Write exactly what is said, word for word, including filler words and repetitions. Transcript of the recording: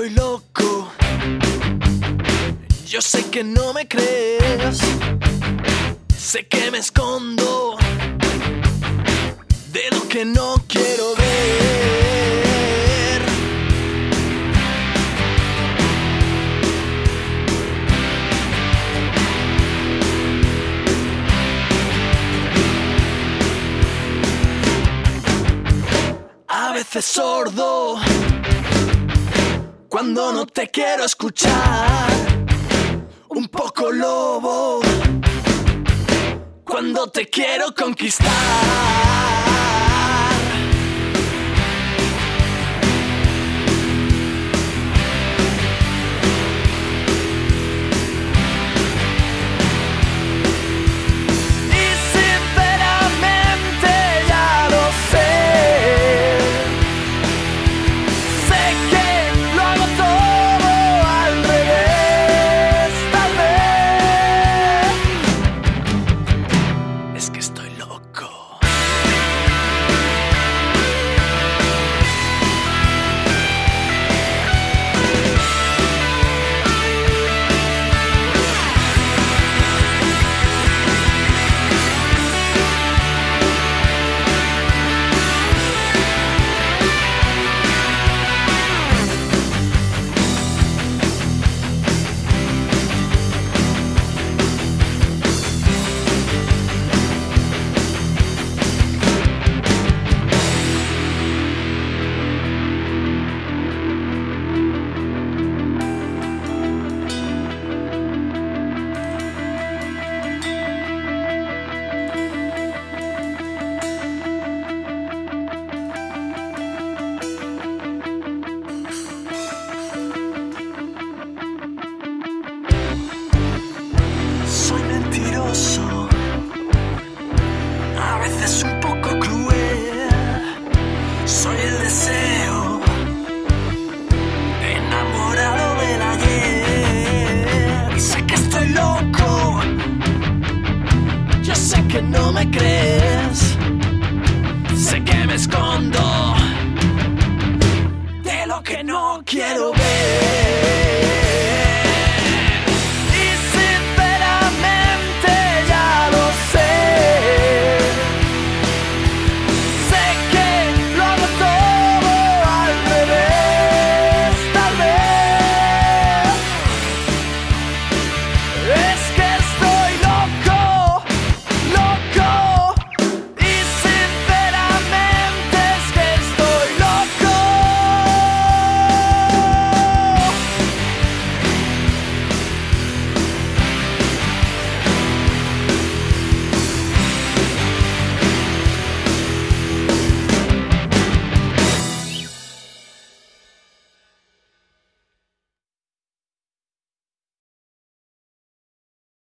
estoy loco. Yo sé que no me crees. Sé que me escondo de lo que no quiero ver. A veces sordo cuando no te quiero escuchar, un poco lobo cuando te quiero conquistar. Y sinceramente ya lo sé. Sé que lo hago todo al revés, tal vez. Es que estoy loco. Soy mentiroso, a veces un poco cruel. Soy el deseo, enamorado del ayer. Y sé que estoy loco, yo sé que no me crees. Sé que me escondo de lo que no quiero ver.